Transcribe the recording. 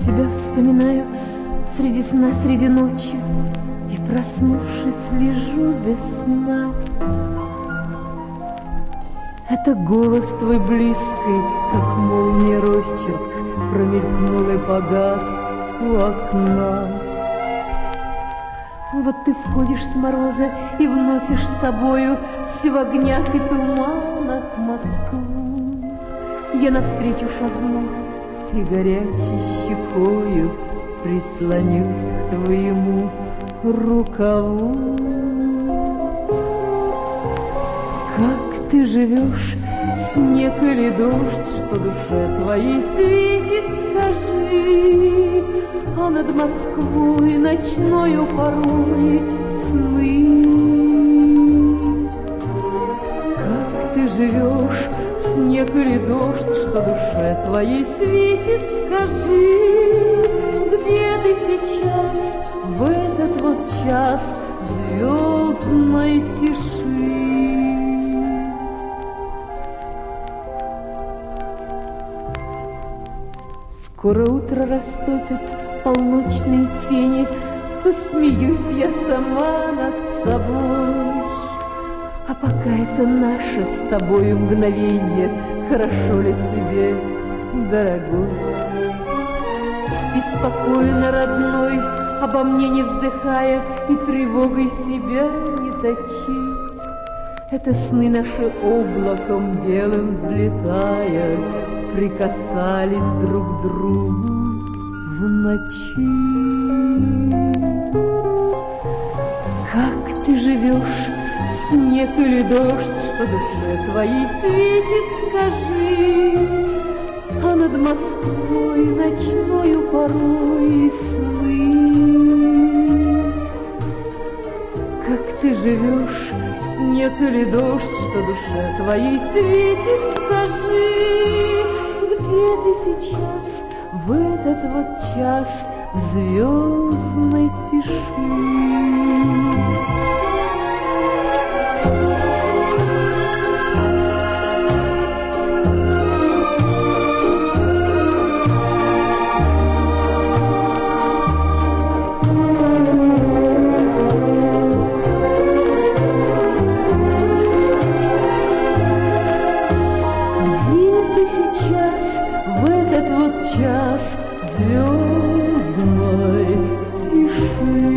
тебя вспоминаю среди сна, среди ночи, и, проснувшись, лежу без сна. Это голос твой близкий, как молния росчерк, промелькнул и погас у окна. Вот ты входишь с мороза и вносишь с собою все в огнях и туманах Москву. Я навстречу шагну и горячей щекою прислонюсь к твоему рукаву. Как ты живешь, в снег или дождь, что душе твоей светит, скажи, а над Москвой ночною порой сны. Как ты живешь, в снег или дождь, что душе твоей светит, скажи, где ты сейчас, в этот вот час звездной тиши? Скоро утро растопит полночные тени, посмеюсь я сама над собой. А пока это наше с тобою мгновенье, хорошо ли тебе, дорогой? Спи спокойно, родной, обо мне не вздыхая и тревогой себя не точи. Это сны наши облаком белым взлетая прикасались друг к другу в ночи. Как ты живешь, в снег или дождь, что душе твоей светит, скажи, а над Москвой ночною порой сны. Как ты живешь, в снег или дождь, что душе твоей светит, скажи, где ты сейчас, в этот вот час звездной тиши? Час звездной тиши.